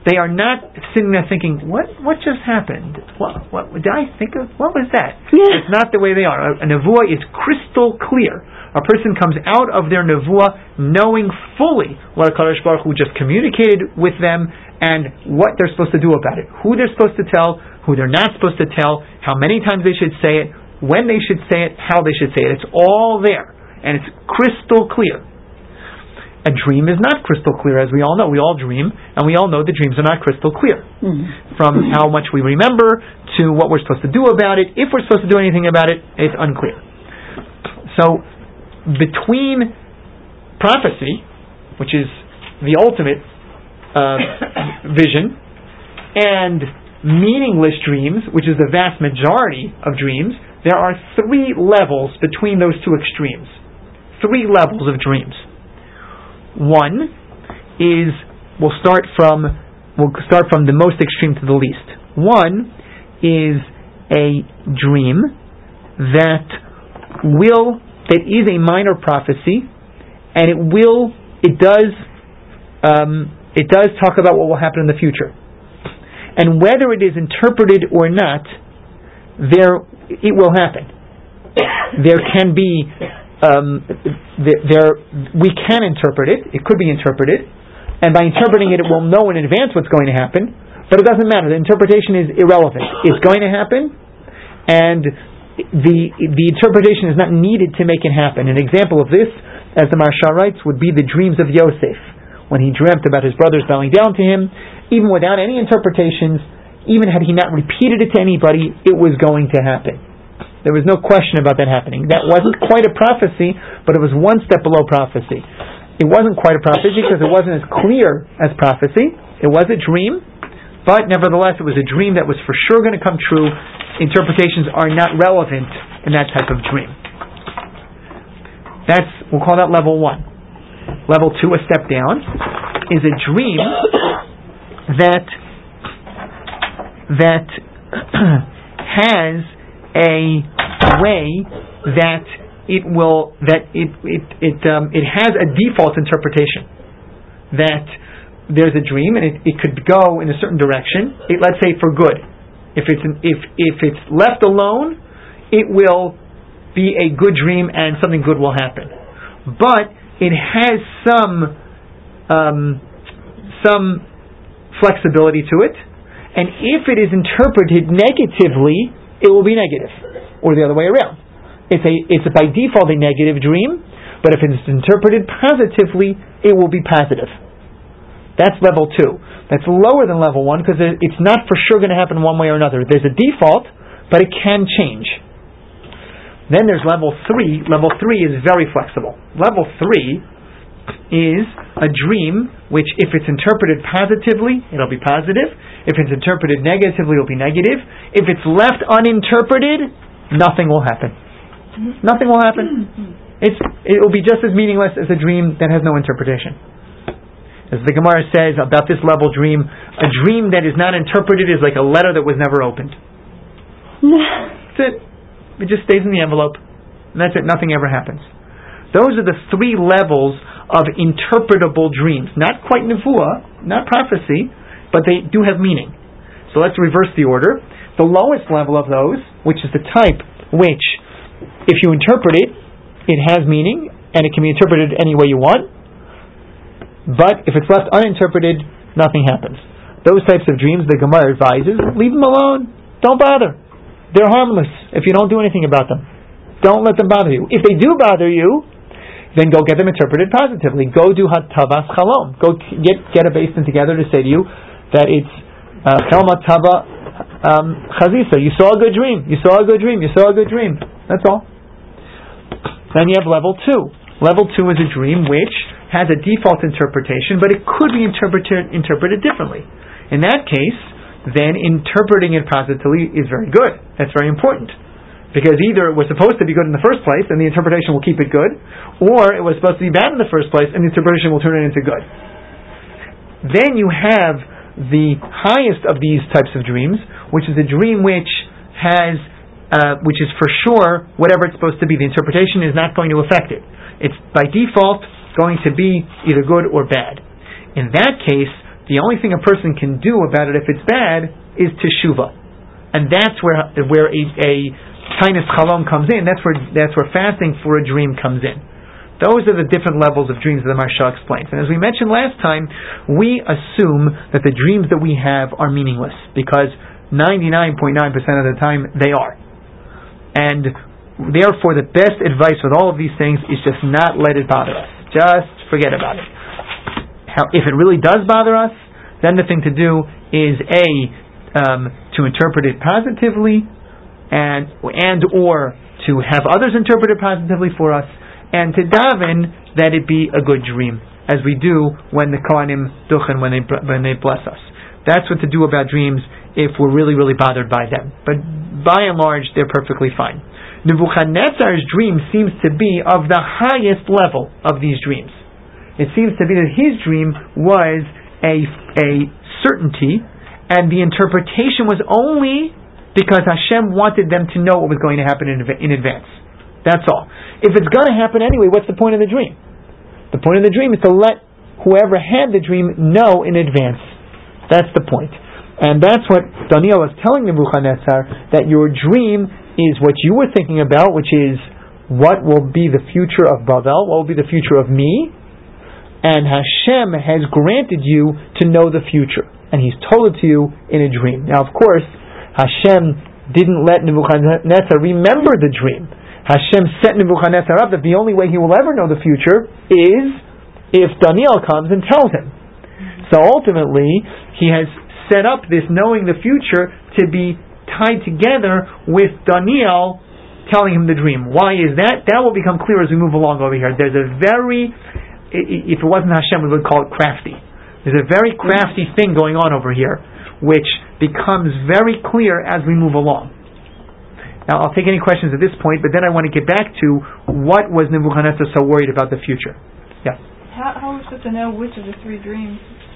Speaker 1: They are not sitting there thinking, what just happened? What did I think of? What was that?
Speaker 7: Yeah.
Speaker 1: It's not the way they are. A nevuah is crystal clear. A person comes out of their nevuah knowing fully what HaKadosh Baruch Hu just communicated with them and what they're supposed to do about it. Who they're supposed to tell, who they're not supposed to tell, how many times they should say it, when they should say it, how they should say it. It's all there. And it's crystal clear. A dream is not crystal clear, as we all know. We all dream, and we all know the dreams are not crystal clear. Mm-hmm. From how much we remember to what we're supposed to do about it. If we're supposed to do anything about it, it's unclear. So, between prophecy, which is the ultimate vision, and meaningless dreams, which is the vast majority of dreams, there are 3 levels between those two extremes. 3 levels of dreams. One is, we'll start from the most extreme to the least. One is a dream that is a minor prophecy, and it does talk about what will happen in the future. And whether it is interpreted or not, it will happen. There can be we can interpret it. It could be interpreted, and by interpreting it, it will know in advance what's going to happen. But it doesn't matter. The interpretation is irrelevant. It's going to happen, and the interpretation is not needed to make it happen. An example of this, as the Maharsha writes, would be the dreams of Yosef, when he dreamt about his brothers bowing down to him. Even without any interpretations, even had he not repeated it to anybody, it was going to happen. There was no question about that happening. That wasn't quite a prophecy, but it was one step below prophecy. It wasn't quite a prophecy because it wasn't as clear as prophecy. It was a dream, but nevertheless it was a dream that was for sure going to come true. Interpretations are not relevant in that type of dream. We'll call that level 1. Level 2, a step down, is a dream that has a way that it has a default interpretation. That there's a dream and it could go in a certain direction. Let's say for good. If it's left alone, it will be a good dream and something good will happen. But it has some flexibility to it, and if it is interpreted negatively, it will be negative, or the other way around. It's by default a negative dream, but if it's interpreted positively, it will be positive. That's level 2. That's lower than level 1 because it's not for sure going to happen one way or another. There's a default, but it can change. Then there's level 3. Level 3 is very flexible. Level 3 is a dream which, if it's interpreted positively, it'll be positive. If it's interpreted negatively, it'll be negative. If it's left uninterpreted, nothing will happen. Nothing will happen. It will be just as meaningless as a dream that has no interpretation. As the Gemara says about this level dream, a dream that is not interpreted is like a letter that was never opened. That's it. It just stays in the envelope. And that's it. Nothing ever happens. Those are the 3 levels of interpretable dreams. Not quite nevuah, not prophecy, but they do have meaning. So let's reverse the order. The lowest level of those, which is the type which, if you interpret it, it has meaning, and it can be interpreted any way you want. But if it's left uninterpreted, nothing happens. Those types of dreams, the Gemara advises, leave them alone. Don't bother. They're harmless if you don't do anything about them. Don't let them bother you. If they do bother you, then go get them interpreted positively. Go do Hatavas Chalom. Go get a basin together to say to you that it's Chelma Tava Chazisa. You saw a good dream. You saw a good dream. You saw a good dream. That's all. Then you have level 2. Level 2 is a dream which has a default interpretation, but it could be interpreted differently. In that case, then interpreting it positively is very good. That's very important. Because either it was supposed to be good in the first place, and the interpretation will keep it good, or it was supposed to be bad in the first place, and the interpretation will turn it into good. Then you have the highest of these types of dreams, which is a dream which is for sure whatever it's supposed to be. The interpretation is not going to affect it. It's by default going to be either good or bad. In that case, The only thing a person can do about it if it's bad is teshuvah. And that's where a Tainus Chalom comes in. That's where fasting for a dream comes in. Those are the different levels of dreams that the Maharsha explains. And as we mentioned last time, we assume that the dreams that we have are meaningless, because 99.9% of the time they are. And therefore the best advice with all of these things is just not let it bother us. Just forget about it. If it really does bother us, then the thing to do is to interpret it positively, and or to have others interpret it positively for us, and to daven that it be a good dream, as we do when the Kohanim duchen, when they bless us. That's what to do about dreams if we're really, really bothered by them. But by and large, they're perfectly fine. Nebuchadnezzar's dream seems to be of the highest level of these dreams. It seems to be that his dream was a certainty, and the interpretation was only because Hashem wanted them to know what was going to happen in advance. That's all. If it's going to happen anyway, what's the point of the dream? The point of the dream is to let whoever had the dream know in advance. That's the point. And that's what Daniel is telling Nebuchadnezzar, that your dream is what you were thinking about, which is what will be the future of Bavel, what will be the future of me, and Hashem has granted you to know the future. And He's told it to you in a dream. Now, of course, Hashem didn't let Nebuchadnezzar remember the dream. Hashem set Nebuchadnezzar up that the only way he will ever know the future is if Daniel comes and tells him. So ultimately, he has set up this knowing the future to be tied together with Daniel telling him the dream. Why is that? That will become clear as we move along over here. There's a very, if it wasn't Hashem, we would call it crafty. There's a very crafty thing going on over here, which becomes very clear as we move along. Now, I'll take any questions at this point, but then I want to get back to what was Nebuchadnezzar so worried about the future. Yeah.
Speaker 9: How are we supposed to know which of the three dreams,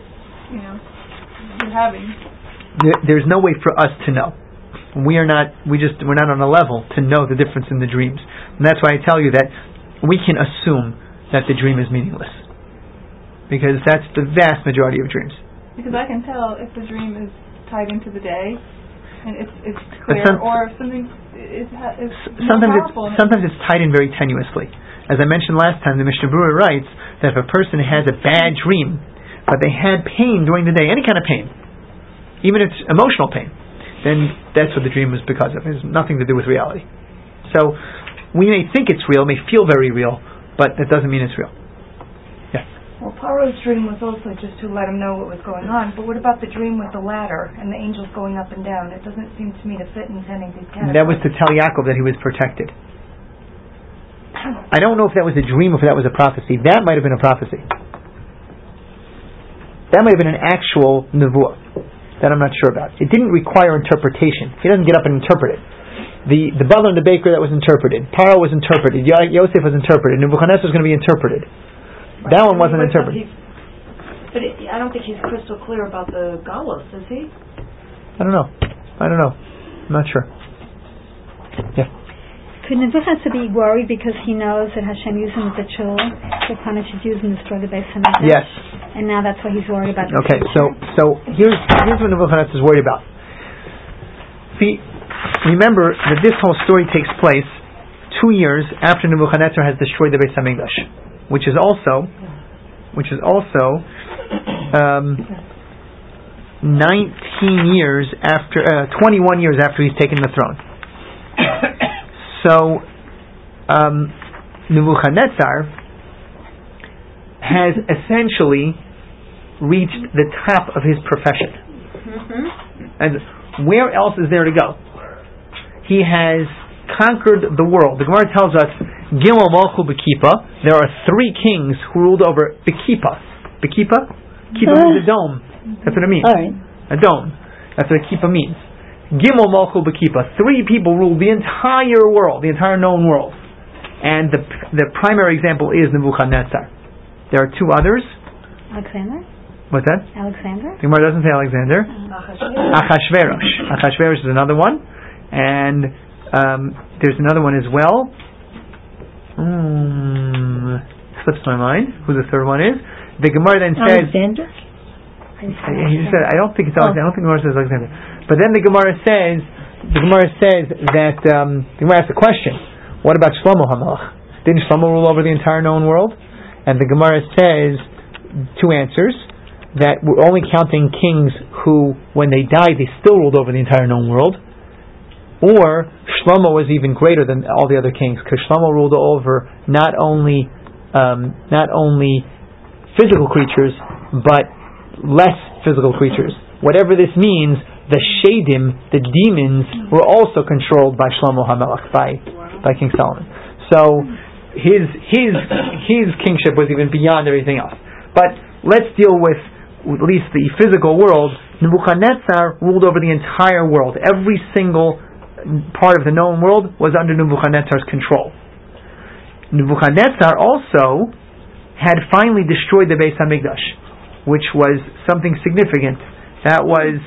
Speaker 9: you're having?
Speaker 1: There's no way for us to know. We're not on a level to know the difference in the dreams, and that's why I tell you that we can assume that the dream is meaningless, because that's the vast majority of dreams.
Speaker 9: Because I can tell if the dream is tied into the day, and it's clear, or if something is
Speaker 1: sometimes it's tied in very tenuously. As I mentioned last time, the Mishnah Berurah writes that if a person has a bad dream, but they had pain during the day, any kind of pain, even if it's emotional pain, then that's what the dream was because of. It has nothing to do with reality. So we may think it's real, may feel very real, but that doesn't mean it's real.
Speaker 4: Well, Paro's dream was also just to let him know what was going on, but what about the dream with the ladder and the angels going up and down? It doesn't seem to me to fit in any of these categories.
Speaker 1: That was to tell Yaakov that he was protected. I don't know if that was a dream or if that was a prophecy. That might have been a prophecy. That might have been an actual nevuah. That I'm not sure about. It didn't require interpretation. He doesn't get up and interpret it. The butler and the baker, that was interpreted. Paro was interpreted. Yosef was interpreted. Nebuchadnezzar was going to be interpreted. That one wasn't interpreted.
Speaker 4: But I don't think he's crystal clear about the galus, is he?
Speaker 1: I don't know. I'm not sure. Yeah.
Speaker 3: Could Nebuchadnezzar be worried because he knows that Hashem used him as a tool to punish the Jews and destroy the Beis Hamikdash?
Speaker 1: Yes.
Speaker 3: And now that's why he's worried about the
Speaker 1: future. So here's what Nebuchadnezzar is worried about. See, remember that this whole story takes place 2 years after Nebuchadnezzar has destroyed the Beis Hamikdash, which is also 19 years after, 21 years after he's taken the throne. So Nebuchadnezzar has essentially reached the top of his profession. And where else is there to go? He has conquered the world. The Gemara tells us, Gimel Malchu Bekipa, there are 3 kings who ruled over Bekipa. Bekipa? Kipa means a dome. That's what it means.
Speaker 7: Right.
Speaker 1: A dome. That's what Kipa means. Gimel Malchu Bekipa. 3 people ruled the entire world, the entire known world. And the primary example is Nebuchadnezzar. There are 2 others.
Speaker 3: Alexander?
Speaker 1: What's that?
Speaker 3: Alexander?
Speaker 1: The Gemara doesn't say Alexander. Achashverosh. Achashverosh is another one. And there's another one as well. Slips my mind who the third one is. The Gemara then says...
Speaker 7: Alexander?
Speaker 1: He said, I don't think it's Alexander. I don't think the Gemara says Alexander. But then the Gemara says that the Gemara asks a question. What about Shlomo HaMelech? Didn't Shlomo rule over the entire known world? And the Gemara says two answers. That we're only counting kings who, when they died, they still ruled over the entire known world. Or Shlomo was even greater than all the other kings, because Shlomo ruled over not only physical creatures, but less physical creatures. Whatever this means, the Shadim, the demons, were also controlled by Shlomo HaMelech, by King Solomon. So his kingship was even beyond everything else. But let's deal with at least the physical world. Nebuchadnezzar ruled over the entire world. Every single part of the known world was under Nebuchadnezzar's control. Nebuchadnezzar also had finally destroyed the Beis HaMikdash, which was something significant. That was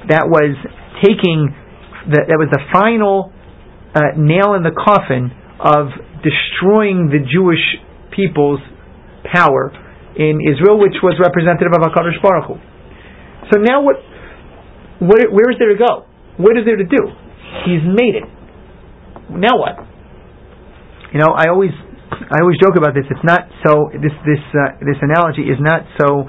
Speaker 1: the final nail in the coffin of destroying the Jewish people's power in Israel, which was representative of HaKadosh Baruch Hu. So now where is there to go? What is there to do? He's made it. Now what? I always joke about this. It's not so. This analogy is not so.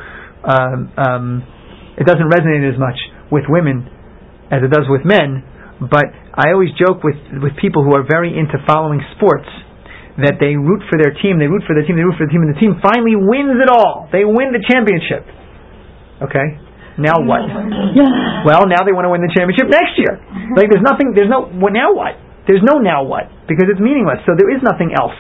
Speaker 1: It doesn't resonate as much with women as it does with men. But I always joke with people who are very into following sports, that they root for their team, and the team finally wins it all. They win the championship. Okay? Now what? Well, now they want to win the championship next year. Like now what? There's no now what, because it's meaningless. So there is nothing else.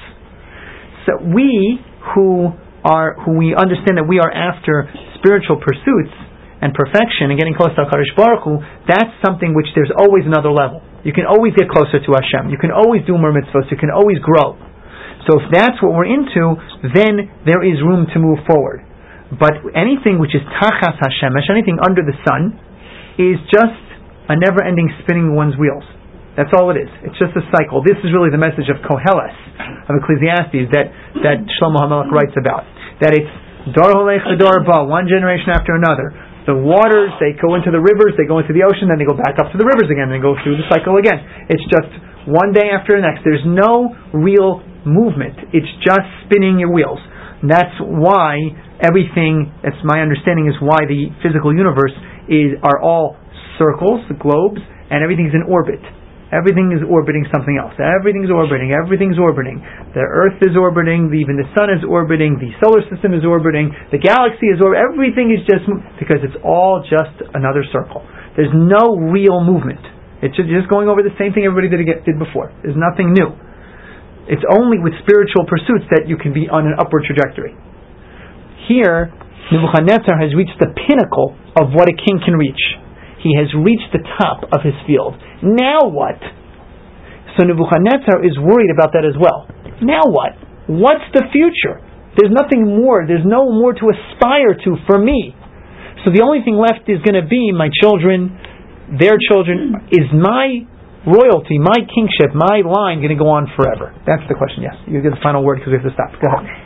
Speaker 1: So we who we understand that we are after spiritual pursuits and perfection and getting close to HaKadosh Baruch Hu, that's something which there's always another level. You can always get closer to Hashem. You can always do more mitzvahs. You can always grow. So if that's what we're into, then there is room to move forward. But anything which is tachas Hashemesh, anything under the sun, is just a never-ending spinning one's wheels. That's all it is. It's just a cycle. This is really the message of Koheles, of Ecclesiastes, that Shlomo HaMelech writes about. That it's Dor Holech V'Dor Ba, one generation after another. The waters, they go into the rivers, they go into the ocean, then they go back up to the rivers again, and go through the cycle again. It's just one day after the next. There's no real movement. It's just spinning your wheels. And that's why everything, that's my understanding, is why the physical universe are all circles, globes, and everything's in orbit. Everything is orbiting something else. Everything's orbiting. The Earth is orbiting, even the Sun is orbiting, the solar system is orbiting, the galaxy is orbiting. Everything is just because it's all just another circle. There's no real movement. It's just going over the same thing everybody did before. There's nothing new. It's only with spiritual pursuits that you can be on an upward trajectory. Here, Nebuchadnezzar has reached the pinnacle of what a king can reach. He has reached the top of his field. Now what? So Nebuchadnezzar is worried about that as well. Now what? What's the future? There's nothing more. There's no more to aspire to for me. So the only thing left is going to be my children, their children. Is my royalty, my kingship, my line going to go on forever? That's the question, yes. You get the final word because we have to stop. Go ahead.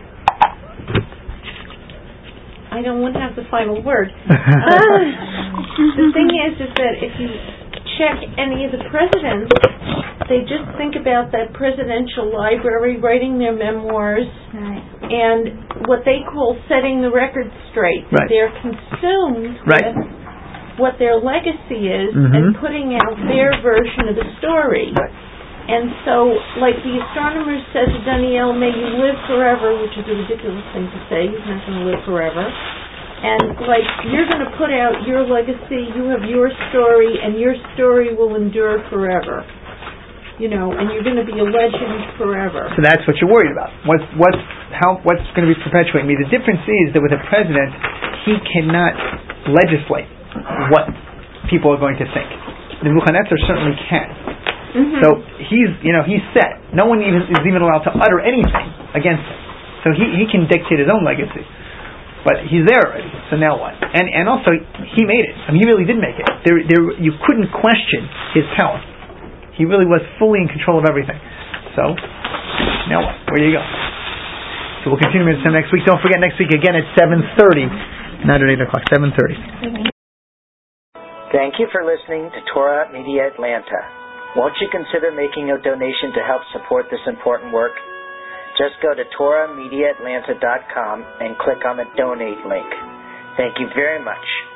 Speaker 5: I don't want to have the final word. The thing is that if you check any of the presidents, they just think about that presidential library, writing their memoirs, and what they call setting the record straight.
Speaker 1: Right.
Speaker 5: They're consumed with what their legacy is and putting out their version of the story.
Speaker 1: Right.
Speaker 5: And so, like the astronomer said to Daniel, may you live forever, which is a ridiculous thing to say. He's not going to live forever. And like, you're going to put out your legacy, you have your story, and your story will endure forever. And you're going to be a legend forever. So
Speaker 1: that's what you're worried about. What's going to be perpetuating me? The difference is that with a president, he cannot legislate what people are going to think. Nebuchadnezzar certainly can. So he's set. No one is even allowed to utter anything against him. So he can dictate his own legacy. But he's there already. So now what? And also he made it. I mean, he really did make it. You couldn't question his power. He really was fully in control of everything. So now what? Where do you go? So we'll continue next week. Don't forget, next week again at 7:30. Not at 8 o'clock, 7:30.
Speaker 10: Thank you for listening to Torah Media Atlanta. Won't you consider making a donation to help support this important work? Just go to TorahMediaAtlanta.com and click on the donate link. Thank you very much.